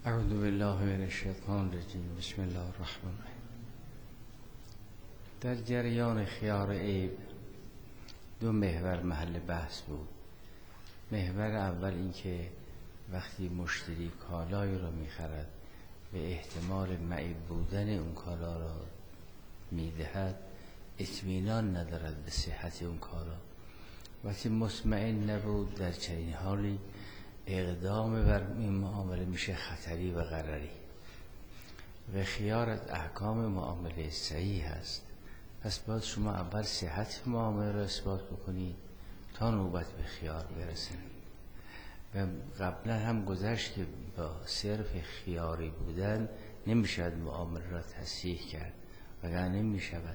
اعوذ بالله من الشیطان الرجیم. بسم الله الرحمن الرحیم. در جریان خیار عیب دو محور محل بحث بود. محور اول این که وقتی مشتری کالایی را میخرد به احتمال معیب بودن اون کالا را میدهد، اطمینان ندارد به صحت اون کالا. وقتی مطمئن نبود، در چنین حالی اقدام بر این معامله میشه خطری و غرری و خیار از احکام معامله صحیح هست. پس باید شما اول صحت معامله را اثبات بکنید تا نوبت به خیار برسید. و قبلا هم گذشت که با صرف خیاری بودن نمیشود معامله را تصحیح کرد، وگرنه نمیشود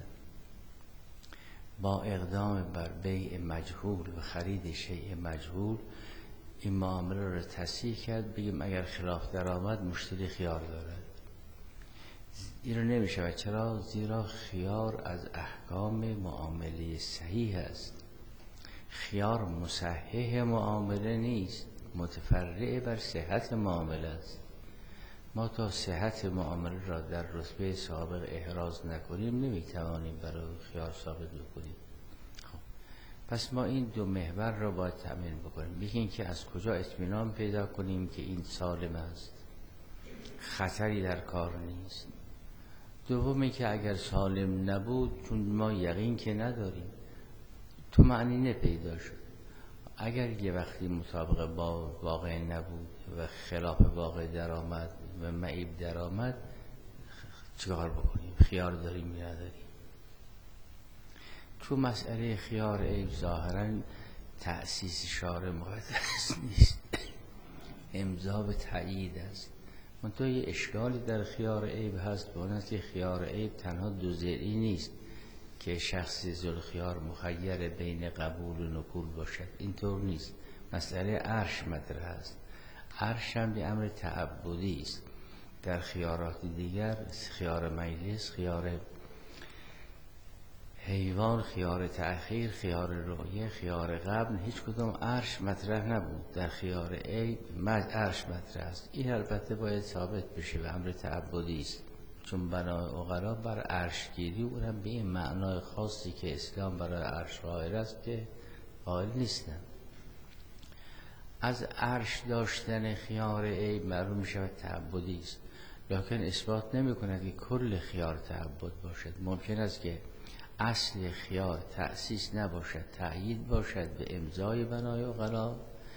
با اقدام بر بیع مجهول و خرید شیء مجهول این معامله را تصحیح کرد. بگیم اگر خلاف درآمد مشتری خیار دارد، این را نمیشود. چرا؟ زیرا خیار از احکام معامله صحیح است. خیار مصحح معامله نیست، متفرع بر صحت معامله است. ما تا صحت معامله را در رتبه سابق احراز نکنیم نمیتوانیم برای خیار ثابت بکنیم. پس ما این دو محور را باید تأمین بکنیم. یکی این که از کجا اطمینان پیدا کنیم که این سالم است، خطری در کار نیست. دوم این که اگر سالم نبود، چون ما یقین که نداریم، طمأنینه پیدا شد. اگر یه وقتی مطابق با واقع نبود و خلاف واقع درآمد و معیب درآمد، چیکار بکنیم؟ خیار داریم یا نداریم؟ تو مسئله خیار عیب ظاهراً تأسیس شارع مقدس نیست، امضا به تأیید است. منتها یه اشکالی در خیار عیب هست، به اون است که خیار عیب تنها دو ضلعی نیست که شخص ذوالخیار مخیر بین قبول و نکول باشد. اینطور نیست. مسئله عرش مطرح است. عرش هم به امر تعبدی است. در خیارات دیگر، خیار مجلس، خیار حیوان، خیار تأخیر، خیار رؤیه، خیار قبل، هیچ کدام عرش مطرح نبود. در خیار عیب عرش مطرح است. این البته باید ثابت بشه و امر تعبدی است، چون بنای عقلا بر عرش گیری اونم به این معنای خاصی که اسلام برای عرش قائل است که قائل نیستن. از عرش داشتن خیار عیب معلوم می شود تعبدی است، لکن اثبات نمی کند که کل خیار تعبد باشد. ممکن است که اصل خیار تأسیس نباشد، تأیید باشد به امضای بنای عقلا،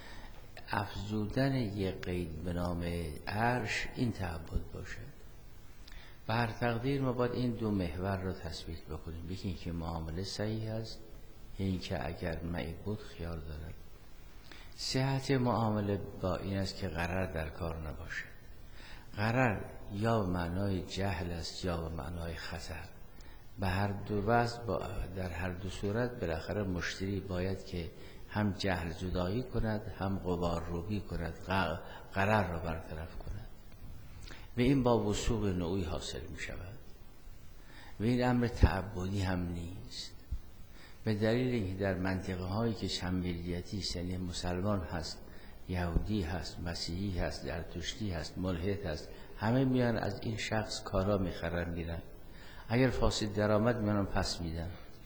افزودن یک قید به نام عرش این تعبد باشد. به هر تقدیر ما باید این دو محور را تثبیت بکنیم. یکی این که معامله صحیح است، این که اگر معیب بود خیار دارد. صحت معامله با این است که غرر در کار نباشد. غرر یا به معنای جهل است یا به معنای خطر. به هر دو وجه در هر دو صورت بالاخره مشتری باید که هم جهل جدایی کند، هم غبار روبی کند، غرر را برطرف کند. و این با وثوق نوعی حاصل می شود. و این امر تعبدی هم نیست، به دلیل اینکه در منطقه هایی که شمولیتی است، یعنی مسلمان هست، یهودی هست، مسیحی هست، زرتشتی هست، ملحد هست، همه میان از این شخص کارا میخرن میرن. اگر فاسد درآمد میانم پس میدن.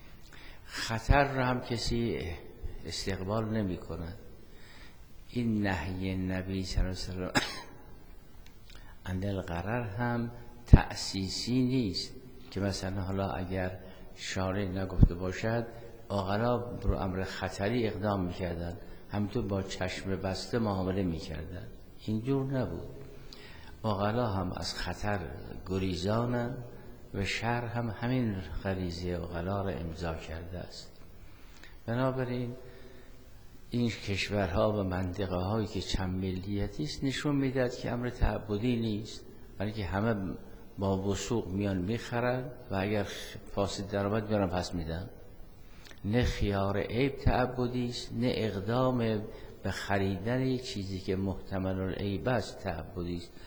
خطر را هم کسی استقبال نمی کند. این نهی نبی صلی الله علیه وسلم عن الغرر هم تأسیسی نیست که مثلا حالا اگر شارع نگفته باشد عقلا بر امر خطری اقدام میکردن، همینطور با چشم بسته معامله میکردن. اینجور نبود. عقلا هم از خطر گریزانن و شرع هم همین غریزه عقلا را امضا کرده است. بنابراین این کشورها و منطقه هایی که چند ملیتی است نشون میدهد که امر تعبدی نیست، بلکه همه با وثوق میان میخرن و اگر فاسد درآمد میان پس میدن. نه خیار عیب تعبدی است، نه اقدام به خریدن یک چیزی که محتمل العیب است تعبدی است.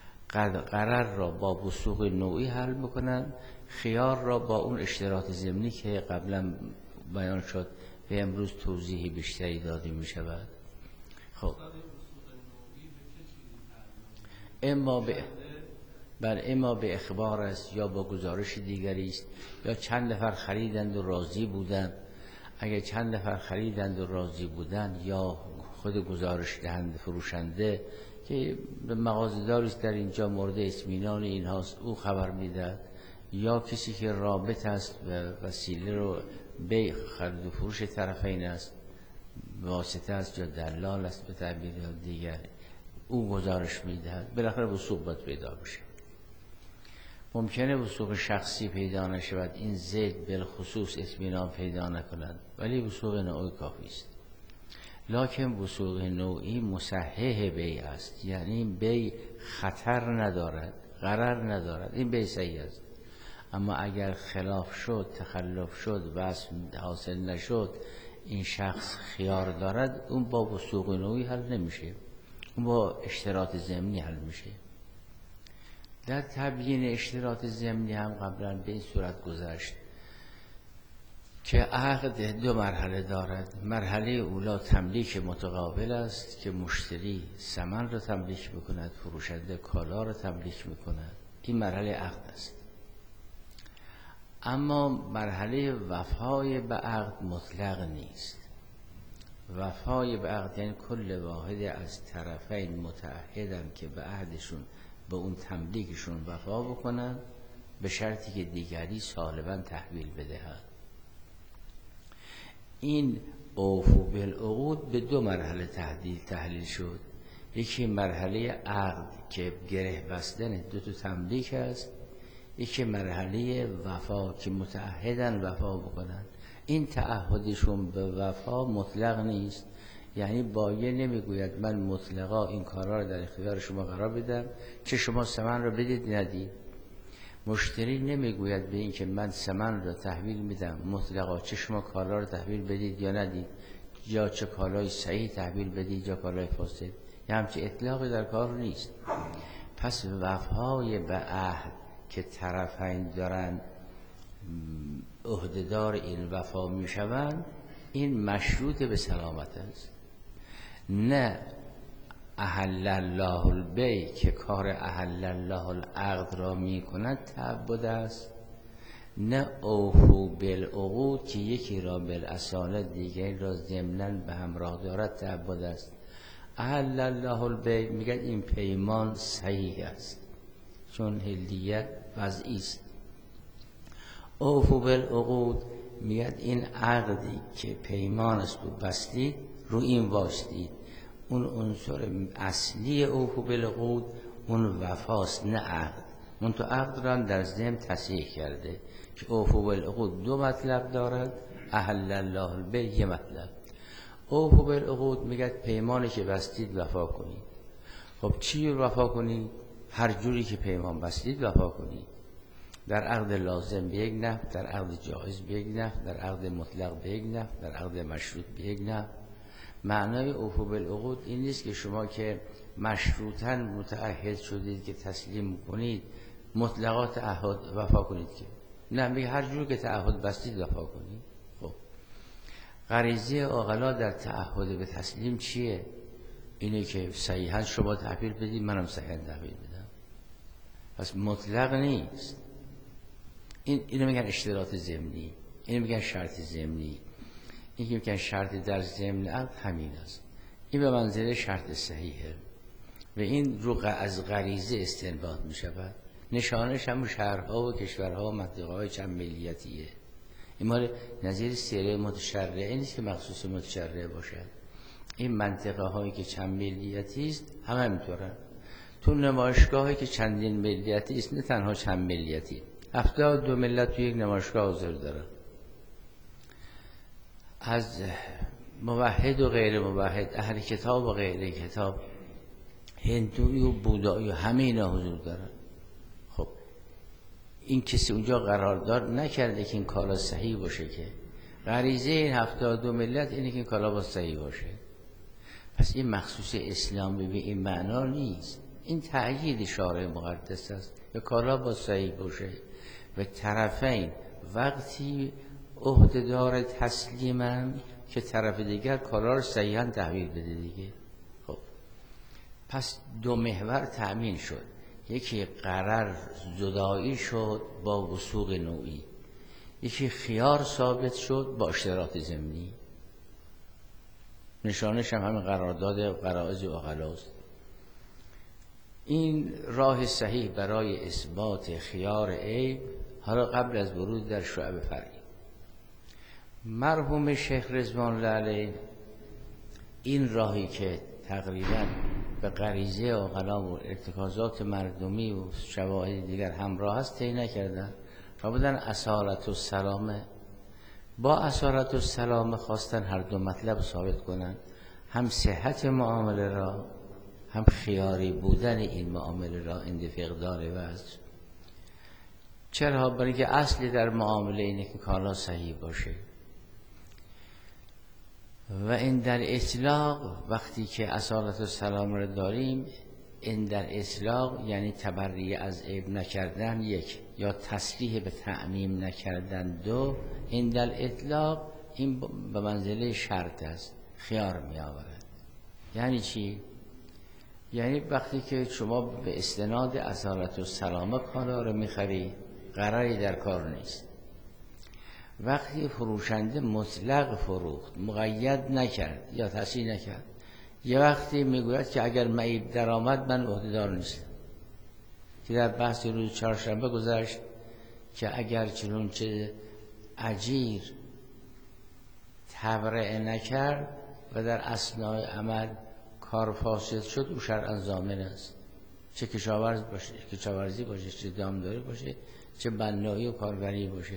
غرر را با وثوق نوعی حل میکنن، خیار را با اون اشتراط ضمنی که قبلا بیان شد و امروز توضیح بیشتری داده می شود. خب اما به اخبار است یا با گزارش دیگری است، یا چند نفر خریدند و راضی بودند. اگه چند نفر خریدند و راضی بودند، یا خود گزارش دهنده فروشنده که به مغازه‌داری است در اینجا مورد اطمینان اینهاست، او خبر میدهد، یا کسی که رابط است و وسیله رو به خرید و فروش طرفین است، واسطه است یا دلال است به تعبیر دیگر، او گزارش میدهد. بالاخره وثوق باید پیدا بشه. ممکنه وثوق شخصی پیدا نشود، این زید بالخصوص اطمینان پیدا نکند، ولی وثوق نوعی کافی است. لکن وثوق نوعی مصحح بیع است، یعنی بیع خطر ندارد، غرر ندارد، این بیع صحیح است. اما اگر خلاف شد، تخلف شد، وصل حاصل نشد، این شخص خیار دارد، اون با وثوق نوعی حل نمیشه، اون با اشتراط ضمنی حل میشه. در تبیین اشتراط ضمنی هم قبلا به این صورت گذشت که عقد دو مرحله دارد. مرحله اولا تملیک متقابل است که مشتری ثمن را تملیک میکند، فروشنده کالا را تملیک میکند، این مرحله عقد است. اما مرحله وفای به عقد مطلق نیست. وفای به عقد یعنی کل واحد از طرفین متعهدن که به عهدشون، به اون تملیکشون وفا بکنن، به شرطی که دیگری سالباً تحویل بدهد. این اوفو بالعقود به دو مرحله تحلیل شد. یکی مرحله عقد که گره بستن دو تا تملیک است، یکی مرحله وفا که متعهدن وفا بکنن. این تعهدشون به وفا مطلق نیست، یعنی بایع نمیگوید من مطلقا این کارا رو در اختیار شما قرار بدم، چه شما ثمن رو بدید ندید. مشتری نمیگوید به این که من ثمن رو تحویل میدم مطلقا، چه شما کالا رو تحویل بدید یا ندید، یا چه کالای صحیح تحویل بدید یا کالای فاسد، یا همچه اطلاقی در کار نیست. پس وفای به عهد که طرفین دارن عهدهدار این وفا میشوند، این مشروط به سلامت است. نه احل الله البیع که کار احل الله العقد را می کند تعبد است، نه اوفو بالعقود که یکی را بالاصاله دیگری را ضمناً به همراه دارد تعبد است. احل الله البیع میگه این پیمان صحیح است چون حلیه وضعی است. اوفو بالعقود میگه این عقدی که پیمان است و بستید رو این واسطید، اون عنصر اصلی اوفو بالعقود اون وفاست نه عقد. اون تو عقد را در ضمن تصحیح کرده که اوفو بالعقود دو مطلب دارد، احل الله البیع یه مطلب. اوفو بالعقود میگه پیمانی که بستید وفا کنید. خب چی وفا کنید؟ هر جوری که پیمان بستید وفا کنید. در عقد لازم به یک نحو، در عقد جایز به یک نحو، در عقد مطلق به یک نحو، در عقد مشروط به یک نحو. معنای اوفو بالعقود این نیست که شما که مشروطاً متعهد شدید که تسلیم کنید مطلقا تعهد وفا کنید، که نه، میگه هر جور که تعهد بستید وفا کنید. خب غریزه عاقلا در تعهد به تسلیم چیه؟ اینه که صحیحاً شما تحویل بدید، منم صحیحاً تحویل بدم. پس مطلق نیست. اینو میگن اشتراط ضمنی، اینو میگن شرط ضمنی. این که میگن شرط در ضمن عقد همین است. این به منزله شرط صحیحه و این رو از غریزه استنباط میشود. نشانش هم شهرها و کشورها و منطقه‌های چند ملیتیه. این مال نظیر سیره متشرعه نیست که مخصوص متشرعه باشد. این منطقه هایی که چند ملیتی است هم همینطورن. تو نمایشگاهی که چندین ملیتی است، نه تنها چند ملیتی، 72 ملت تو یک نمایشگاه حاضر دارن، از موحد و غیر موحد، اهل کتاب و غیر کتاب، هندوی و بودایی و همه اینا حضور دارن. خب این کسی اونجا قرارداد نکرده که این کالا صحیح باشه، که غریزه این 72 ملت اینه که این کالا با صحیح باشه. پس این مخصوص اسلامی به این معنا نیست، این تأیید شارع مقدس است که کالا با صحیح باشه و طرفین وقتی عهدهدار تسلیمن که طرف دیگر کالا رو صحیحاً تحویل بده دیگه. خب پس دو محور تأمین شد، یکی قرار زدایی شد با وثوق نوعی، یکی خیار ثابت شد با اشتراط ضمنی. نشانش هم همین قرارداد غرائز و غلاست. این راه صحیح برای اثبات خیار عیب، حالا قبل از ورود در شعب فرعی. مرحوم شیخ رضوان الله علیه این راهی که تقریبا به غریزه و غلا و ارتکازات مردمی و شواهد دیگر همراه است طی نکردن و بودن اصالت و سلامه. با اصالت و سلامه خواستن هر دو مطلب ثابت کنن، هم صحت معامله را، هم خیاری بودن این معامله را عند فقدان وضع. چرا؟ برای اینکه اصلی در معامله اینه که کالا صحیح باشه. و این در اطلاق وقتی که اصالت و سلام را داریم، این در اطلاق یعنی تبری از عیب نکردن یک، یا تصریح به تعمیم نکردن دو. این در اطلاق این به منزله شرط است، خیار می آورد. یعنی چی؟ یعنی وقتی که شما به استناد اصالت و سلامه کالا رو میخری، قراری در کار نیست. وقتی فروشنده مطلق فروخت، مقید نکرد یا تصریح نکرد، یه وقتی میگوید که اگر معیب درآمد من عهده‌دار نیستم، که در بحث روز چهارشنبه گذشت که اگر چنانچه اجیر تبرئه نکرد و در اثنای عمل کار فاسد شد، او شرعاً ضامن است، چه کشاورز باشه، کشاورزی باشه، چه دامداری باشه، چه بنایی و کاربری باشه.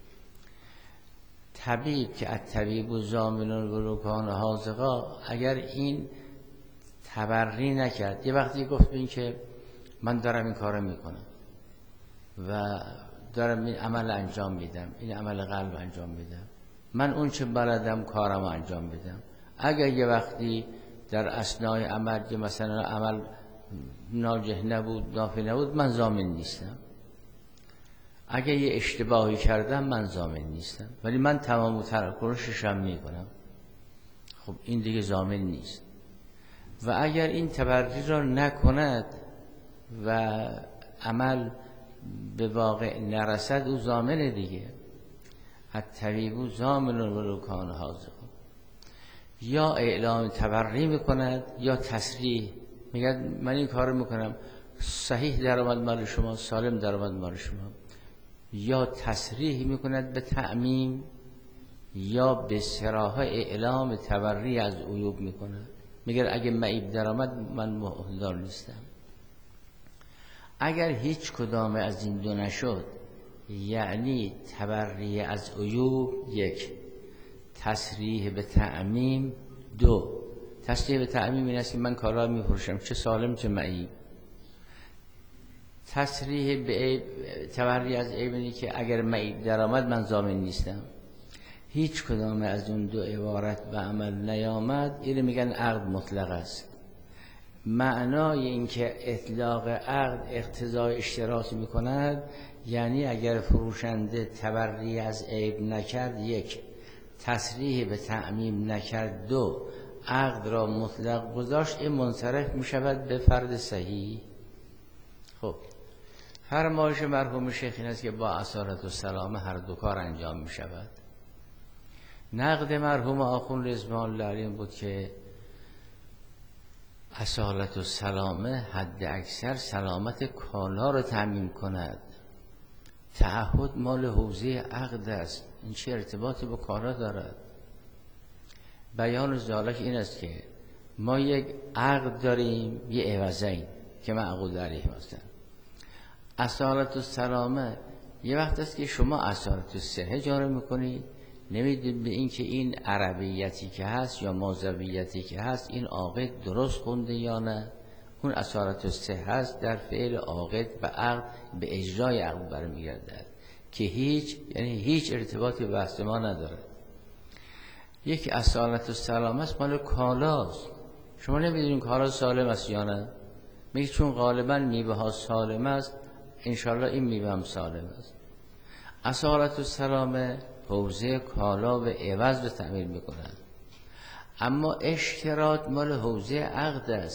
طبیب که الطبیب و ضامن ولو کان حاذقا، اگر این تبری نکرد، یه وقتی گفت این که من دارم این کارو میکنم و دارم این عمل انجام میدم، این عمل قلب انجام میدم، من اون چه بلدم کارم انجام میدم، اگر یه وقتی در اثنای عمل که مثلا عمل ناجح نبود، نافع نبود، من ضامن نیستم. اگه یه اشتباهی کردم من ضامن نیستم، ولی من تمام تراکنشش هم میکنم. خب این دیگه ضامن نیست. و اگر این تبری را نکند و عمل به واقع نرسد، او ضامن دیگه. الطبیب ضامن ولو کان حاذقا. یا اعلام تبری میکند یا تصریح، میگه من این کارو میکنم، صحیح درآمد مال شما، سالم درآمد مال شما. یا تصریح میکند به تعمیم، یا به صراحه اعلام تبری از عیوب میکند، میگه اگه معیب درآمد من عهده‌دار نیستم. اگر هیچ کدام از این دو نشد، یعنی تبری از عیوب یک، تصریح به تعمیم دو. تصریح به تعمیم این است که من کالا میفروشم، چه سالم چه معیب. تصریح به تبری از عیب اینه که اگر معیب درآمد من ضامن نیستم. هیچ کدام از اون دو عبارت به عمل نیامد، اینو میگن عقد مطلق است. معنای این که اطلاق عقد اقتضای اشتراط میکند، یعنی اگر فروشنده تبری از عیب نکرد یک، تصریح به تعمیم نکرد دو، عقد را مطلق گذاشت، این منصرف میشود به فرد صحیح. خب فرمایش مرحوم شیخ این است که با اصالت و سلامه هر دو کار انجام می شود. نقد مرحوم آخوند رضوان الله علیه بود که اصالت و سلامه حد اکثر سلامت کالا را تامین کند. تعهد مال حوزه عقد است، این چه ارتباطی با کالا دارد؟ بیان ذالک این است که ما یک عقد داریم، یه عوضین که معقود علیه هستند. اصالت و سلامه یه وقت است که شما اصالت و صحه جاری میکنید، نمیدید به این که این عربیتی که هست یا مازویتی که هست این عاقد درست خونده یا نه. اون اصالت و صحه هست در فعل عاقد و عقد به اجرای عقد برمیگردد که هیچ ارتباطی به بحث ما نداره. یکی اصالت و سلامه است مال کالاست، شما نمیدونید کالا سالم است یا نه، میگه چون غالبا میوه ها سالم است انشالله این میوه هم سالم است. اصالت و سلامه حوزه کالا و عوض رو تعمیر میکنند. اما اشتراط مال حوزه عقد است.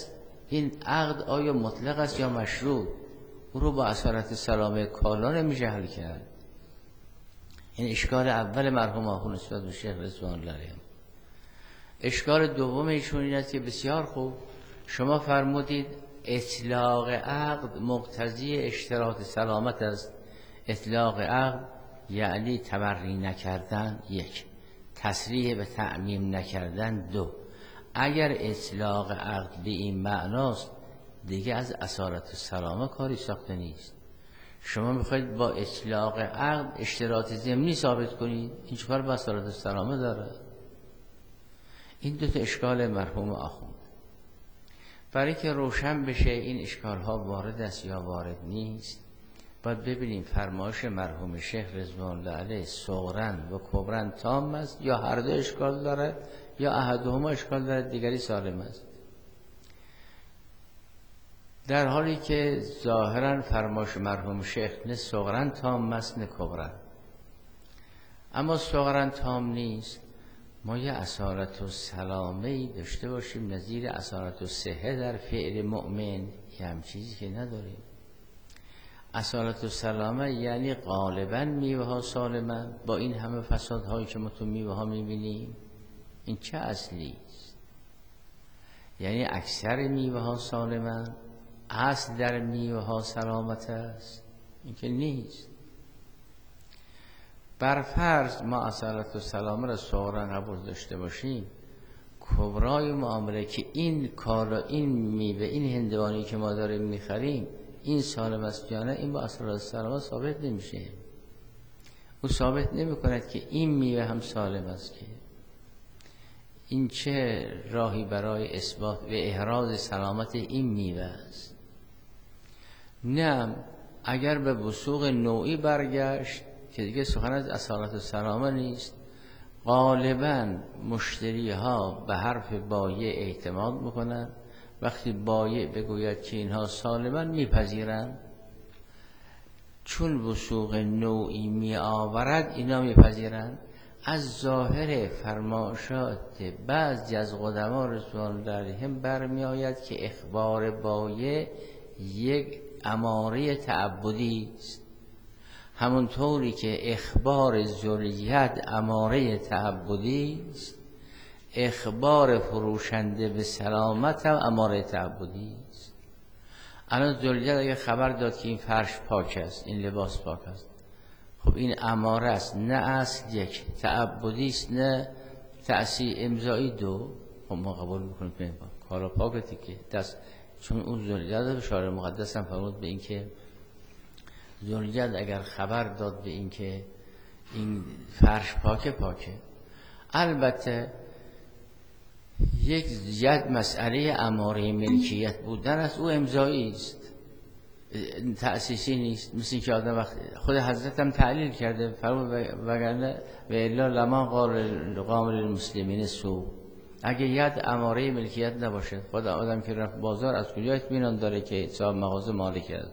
این عقد آیا مطلق است یا مشروط؟ او رو با اصالت سلامه کالا نمیشه حل کرد. این اشکال اول مرحوم آخوند نسبت به شیخ رضوان الله علیه. اشکال دوم ایشون این است که بسیار خوب شما فرمودید اطلاق عقد مقتضی اشتراط سلامت است. اطلاق عقد یعنی تبری نکردن، یک. تصریح به تعمیم نکردن، دو. اگر اطلاق عقد به این معناست دیگه از اصالت السلامه کاری ساخته نیست. شما میخواید با اطلاق عقد اشتراط ضمنی ثابت کنید، این چیکار با اصالت السلامه داره؟ این دو تا اشکال مرحوم آخوند. برای که روشن بشه این اشکال ها وارد است یا وارد نیست، باید ببینیم فرمایش مرحوم شیخ رضوان الله علیه صغرا و کبرا تام است یا هر دو اشکال داره یا احدهما اشکال داره دیگری سالم است. در حالی که ظاهرا فرمایش مرحوم شیخ نه صغرا تام است نه کبرا. اما صغرا تام نیست، ما یه اصالت السلامه‌ای داشته باشیم نظیر اصالت الصحه در فعل مؤمن، یه هم چیزی که نداریم. اصالت السلامه یعنی غالبا میوه ها سالمن با این همه فسادهایی که ما تو میوه ها میبینیم. این چه اصلی است؟ یعنی اکثر میوه ها سالمن، اصل در میوه ها سلامت است؟ این که نیست. بر فرض ما اصالت السلامه را صغرا قبول داشته باشیم، کبرای معامله که این کالا، این میوه، این هندوانی که ما داریم میخریم این سالم است یا نه، این با اصالت السلامه ثابت نمیشه. او ثابت نمی کند که این میوه هم سالم است. که این چه راهی برای اثبات و احراز سلامت این میوه است؟ نه، اگر به وثوق نوعی برگشت که دیگه سخن از اصالت السلامه نیست. غالبا مشتری ها به حرف بایع اعتماد میکنن، وقتی بایع بگوید که اینها سالمن میپذیرن، چون وثوق نوعی می آورد اینا میپذیرن. از ظاهر فرمایشات بعضی از قدما رضوان الله علیهم برمی آید که اخبار بایع یک اماره تعبدی است، همونطوری که اخبار ذریت اماره تعبدی است، اخبار فروشنده به سلامت هم اماره تعبدی است. الان ذریت اگه خبر داد که این فرش پاک است، این لباس پاک است، خب این اماره است، نه اصل یک تعبدی است نه تأثیر امضایی دو. خب ما قبول میکنیم که کارا پاکتی که دست، چون اون ذریت به شارع مقدس هم فرمود به این که ذریت اگر خبر داد به این که این فرش پاکه. البته یک مسئله اماره ملکیت بودن است، او امضایی است، تأسیسی نیست. مثل این که آدم وقت خود حضرت هم تعلیل کرده، فرمود وگرنه و الا لما قامل المسلمین سو، اگه ید اماره ملکیت نباشه، خود آدم که رفت بازار از کجا اطمینان داره که صاحب مغازه مالک است؟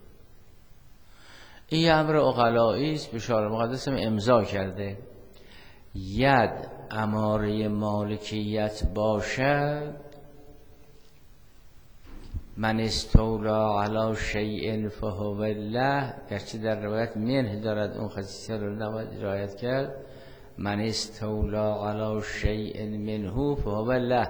این امر عقلایی است، به شارع مقدس هم امضا کرده. ید اماره مالکیت باشد، من استولا علی شیء فهو الله، گرچه در روایت منه دارد اون خصیصه رو نباید رعایت کرد، من استولا علی شیء منه فهو الله.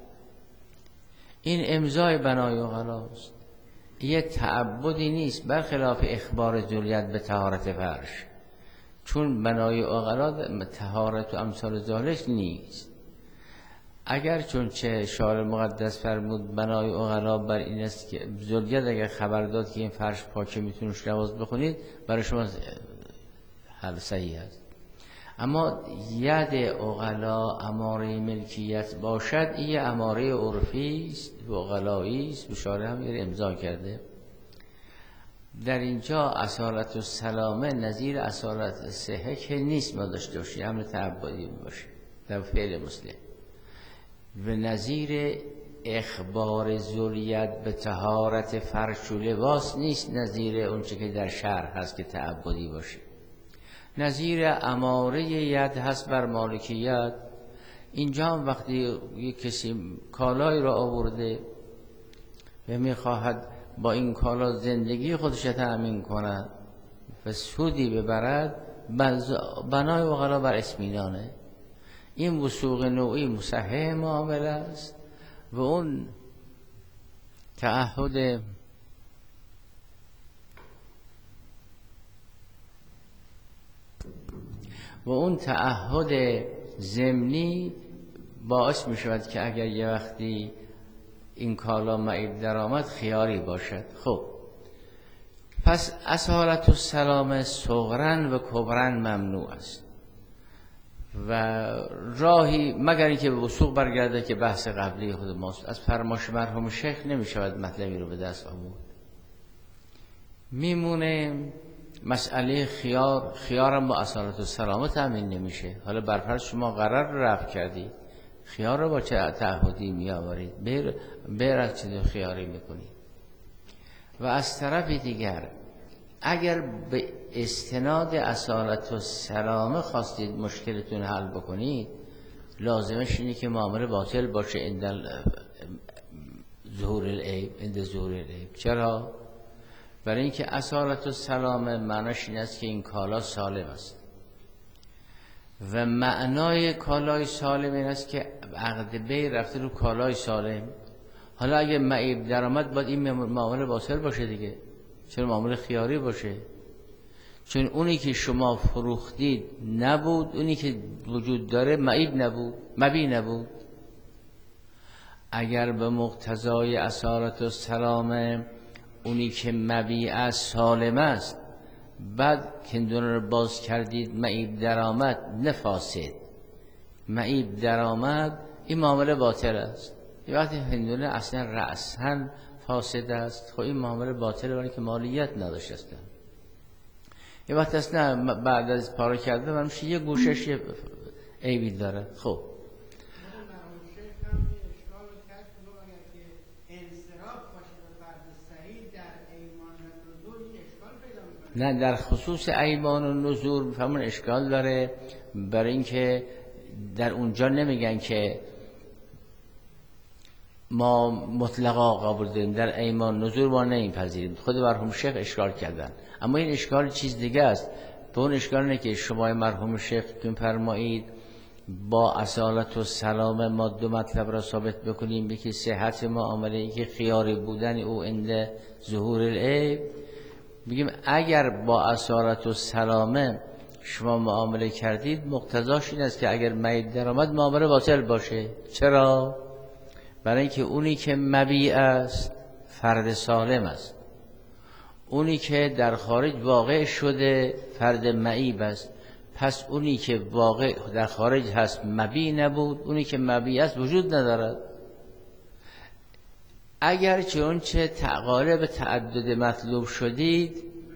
این امضای بنای عقلاست، یه تعبدی نیست، برخلاف اخبار ذریت به طهارت فرش، چون بنای عقلا طهارت و امثال ذالک نیست. اگر چون چه شارع مقدس فرمود بنای عقلا بر این است که ذریت اگر خبر داد که این فرش پاکه میتونوش نماز بخونید، برای شما حل صحیح است. اما ید عقلا اماره ملکیت باشد، این اماره عرفی است و عقلایی است، و شارع هم یه امضا کرده. در اینجا اصالت السلامه نظیر اصالت الصحه که نیست ما داشته باشیم، امر تعبدی باشه در فعل مسلم، و نظیر اخبار ذریت به طهارت فرش و لباس نیست، نظیر اون چه که در شرع هست که تعبدی باشه. نظیر اماره ید هست بر مالکیت. اینجا هم وقتی یک کسی کالایی را آورده و میخواهد با این کالا زندگی خودش تأمین کند و سودی ببرد، بنای وغلا بر اطمینانه. این وثوق نوعی مصحح معامله است و اون تعهد ضمنی باعث می شود که اگر یه وقتی این کالا معیب درآمد خیاری باشد. خب پس اصالت السلام صغرا و کبرا ممنوع است و راهی مگر اینکه به وثوق برگرده که بحث قبلی خود ماست. از فرمایش مرحوم شیخ نمی شود مطلبی رو به دست آورد. میمونه مسئله خیارم با اصالت السلام تامین نمیشه. حالا برفرض شما قرار رو رفع کردی، خیار رو با چه تعهدی می آورید؟ بیر از چه خیاری میکنید؟ و از طرف دیگر اگر به استناد اصالت السلام خواستید مشکلتون حل بکنید، لازمش اینه که معامله باطل باشه عند ظهور العیب. چرا؟ برای اینکه اصالت السلام معناش این است که این کالا سالم است و معنای کالای سالم این است که عقد بی رفته رو کالای سالم. حالا اگه معیب درآمد باید این معامله باطل باشه دیگه. چرا معامله خیاری باشه؟ چون اونی که شما فروختید نبود، اونی که وجود داره معیب نبود، مبی نبود. اگر به مقتضای اصالت السلام اونی که مبیع سالم است، بعد کندون رو باز کردید معیب درآمد، نه فاسد، معیب درآمد، این معامله باطل است. یه وقتی هندونه اصلا رأساً فاسد است، خب این معامله باطله برای که مالیت نداشته است. یه وقت اصلا بعد از پاره کرده منش یه گوشش یه عیبی داره. خب نه در خصوص ایمان و نذور همون اشکال داره، برای اینکه در اونجا نمیگن که ما مطلقا قبول داریم، در ایمان نذور ما نمیپذیریم. خود مرحوم شیخ اشکال کردن، اما این اشکال چیز دیگه است. به اون اشکال نه که شما مرحوم شیخ که فرمایید با اصالت و سلام ما دو مطلب را ثابت بکنیم، یکی صحت معامله، یکی خیاری بودن او عند ظهور العیب. میگیم اگر با اصالت و سلامه شما معامله کردید، مقتضاش این است که اگر معیب درآمد معامله باطل باشه. چرا؟ برای اینکه اونی که مبیع است فرد سالم است، اونی که در خارج واقع شده فرد معیب است. پس اونی که واقع در خارج هست مبیع نبود، اونی که مبیع است وجود ندارد. اگر چه غالب تعدد مطلوب شدید،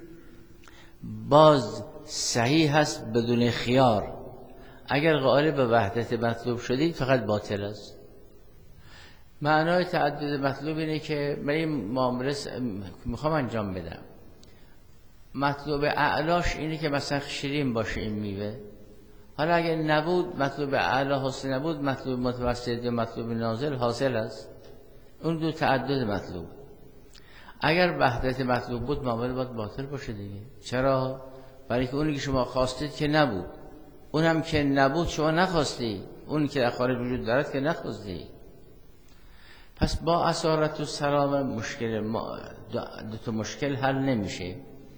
باز صحیح هست بدون خیار. اگر غالب وحدت مطلوب شدید فقط باطل است. معنای تعدد مطلوب اینه که من این معامله میخوام انجام بدم، مطلوب اعلاش اینه که مثلا شیرین باشه این میوه. حالا اگر نبود، مطلوب اعلا حاصل نبود، مطلوب متوسط یا مطلوب نازل حاصل است. اون دو تعدد مطلوب. اگر وحدت مطلوب بود معامله باید باطل باشه دیگه. چرا؟ برای که اونی که شما خواستید که نبود، اونم که نبود شما نخواستی، اونی که در خارج وجود دارد که نخواستی. پس با اصالت السلام مشکل دو تا مشکل حل نمیشه.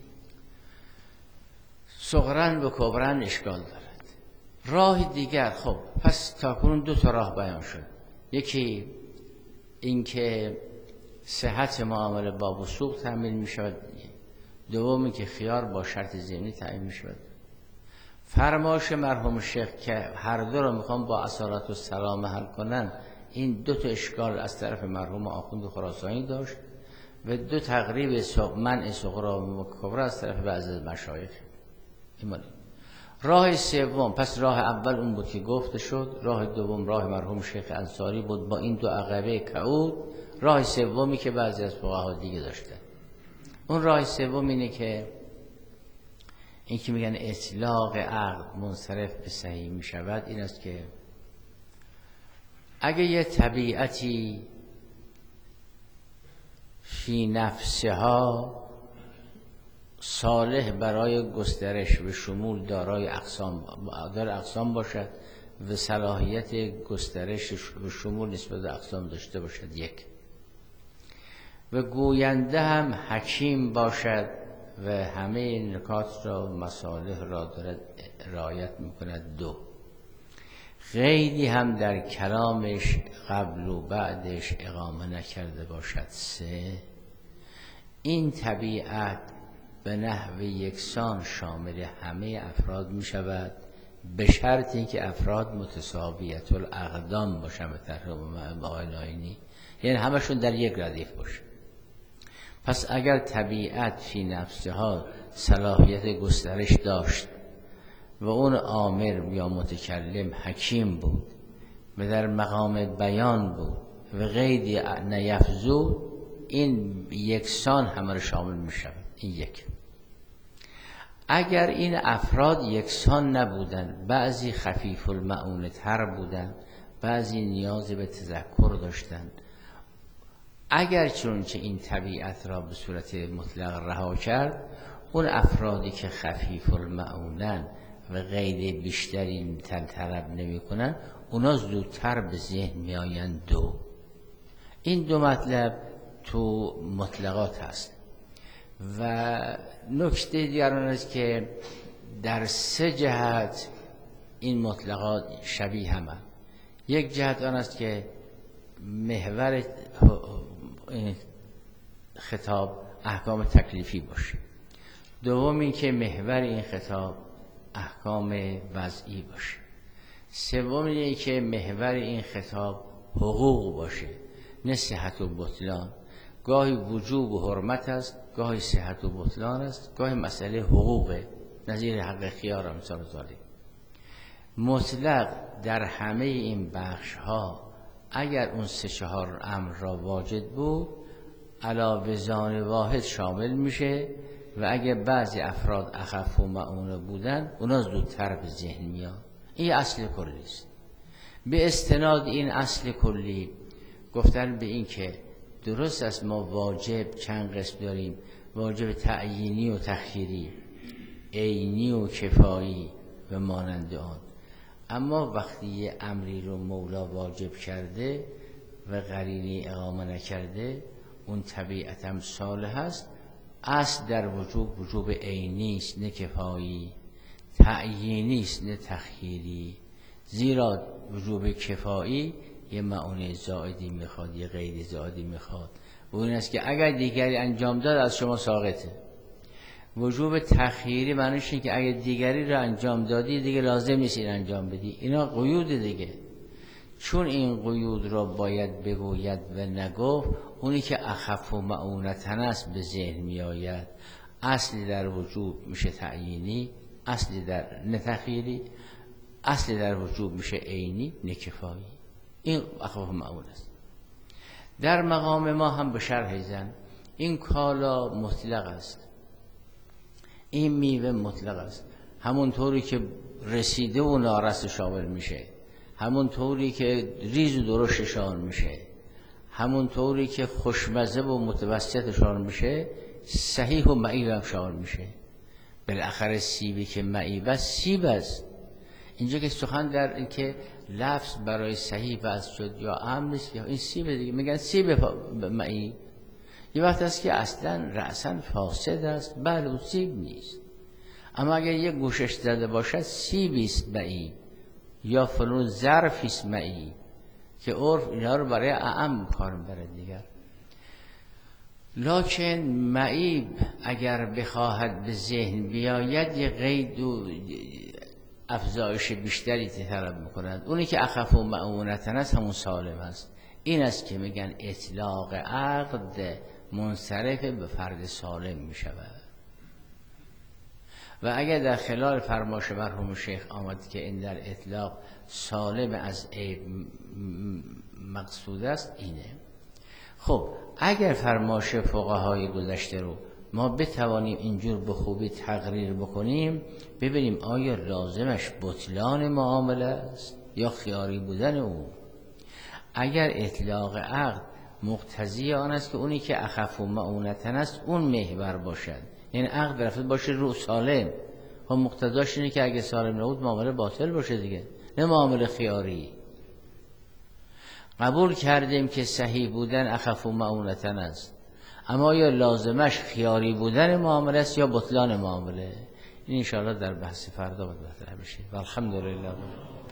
صغرا و کبرا اشکال دارد. راه دیگر، خب پس تاکنون دو تا راه بیان شد. یکی اینکه صحت معامله با وثوق تأمین می شود، دومی که خیار با شرط ضمنی تأمین می شود. فرمایش مرحوم شیخ که هر دو رو میخوام با اصالت السلام حل کنن، این دو تا اشکال از طرف مرحوم آخوند خراسانی داشت و دو تقریب منع صغرا و کبرا از طرف بعضی از مشایخ. راه سوم، پس راه اول اون بود که گفته شد، راه دوم راه مرحوم شیخ انصاری بود با این دو عقبه کعود. راه سومی که بعضی از فقها دیگه داشتن، اون راه سوم اینه که این که میگن اطلاق عقد منصرف به صحیح میشود، این است که اگه یه طبیعتی فی نفسها صالح برای گسترش و شمول دارای اقسام باشد و صلاحیت گسترش و شمول نسبت به اقسام داشته باشد. یک، و گوینده هم حکیم باشد و همه این نکات را مصالح را دارد رعایت میکند. دو، قیدی هم در کلامش قبل و بعدش اقامه نکرده باشد. سه، این طبیعت به نحو یکسان شامل همه افراد می شود به شرطی که افراد متساویت الاقدام باشن به طرح آقای ناینی، یعنی همشون در یک ردیف باشه. پس اگر طبیعت فی نفسها صلاحیت گسترش داشت و اون آمر یا متکلم حکیم بود و در مقام بیان بود و قیدی نیفزود، این یکسان همه رو شامل می شود. این یک. اگر این افراد یکسان نبودن، بعضی خفیف المعونه تر بودن، بعضی نیاز به تذکر داشتن، اگر چونچه این طبیعت را به صورت مطلق رها کرد، اون افرادی که خفیف المعونن و قید بیشتری طلب نمی کنن، اونا زودتر به ذهن می آیند. دو، این دو مطلب تو مطلقات هست. و نکته دیگر آن است که در سه جهت این مطلقات شبیه همند. یک جهت آن است که محور خطاب احکام تکلیفی باشه. دوم این که محور این خطاب احکام وضعی باشه. سوم این که محور این خطاب حقوق باشه، نه صحت و بطلان. گاهی وجوب و حرمت است، گاهی صحت و بطلان است، گاهی مسئله حقوقه، نظیر حق خیار و مثال ذالک. مطلق در همه این بخش ها اگر اون 3-4 امر را واجد بود، علی وزان واحد شامل میشه و اگر بعضی افراد اخف و معونه بودن، اونا زودتر به ذهن میاد. این اصل کلی است. به استناد این اصل کلی گفتن به این که درست است ما واجب چند قسم داریم، واجب تعیینی و تخییری، عینی و کفایی و مانند آن. اما وقتی یه امری رو مولا واجب کرده و قرینی اقامه نکرده، اون طبیعتاً صالح است. اصل در وجوب عینی است نه کفایی، تعیینی است نه تخییری. زیرا وجوب کفایی یه معونه زائدی میخواد، یه قید زائدی میخواد، و این است که اگر دیگری انجام داد از شما ساقطه. وجوب تخییری معنیش اینه که اگر دیگری را انجام دادی دیگه لازم نیست این انجام بدی. اینا قیود دیگه. چون این قیود را باید بگوید و نگفت، اونی که اخف و معونتن است به ذهن می آید. اصلی در وجوب میشه تعیینی، اصلی در نتخییری، اصلی در وجوب میشه عینی نکفایی. این اخف و معون است. در مقام ما هم به شرح زن این کالا مطلق است، این میوه مطلق است. همون طوری که رسیده و نارس شامل میشه، همون طوری که ریز و درشت شامل میشه، همون طوری که خوشمزه و متوسط شامل میشه، صحیح و معیب هم شامل میشه. بالاخره سیبی که معیب است سیب است. اینجا که سخن در این که لفظ برای صحیح بحث شد یا امر نیست که این سیب دیگه، میگن سیب معیب. یه وقت است که اصلا رأسا فاسد است، بله اون سیب نیست. اما اگر یک گوشش زده باشد سیبی است معیب، یا فلان ظرفی است معیب، که عرف اینا رو برای اعم کار بره دیگر. لکن معیب اگر بخواهد به ذهن بیاید یه قید و افزایش بیشتری طلب میکند. اونی که اخف و معونتن است همون سالم است. این است که میگن اطلاق عقد منصرف به فرد سالم میشود. و اگر در خلال فرمایش مرحوم شیخ آمد که این در اطلاق سالم از عیب مقصود است، اینه. خب اگر فرمایش فقهای گذشته رو ما بتوانیم اینجور به خوبی تقریر بکنیم، ببینیم آیا لازمش بطلان معامله است یا خیاری بودن او. اگر اطلاق عقد مقتضی آن است که اونی که اخف و معونتن است اون محور باشد، یعنی عقد رفت باشه رو سالم. خب مقتضاش اینه که اگه سالم نبود معامله باطل باشه دیگه، نه معامله خیاری. قبول کردیم که صحیح بودن اخف و معونتن است، اما یا لازمش خیاری بودن معامله است یا بطلان معامله. این انشاءالله در بحث فردا باید مطرح بشه. والحمدلله.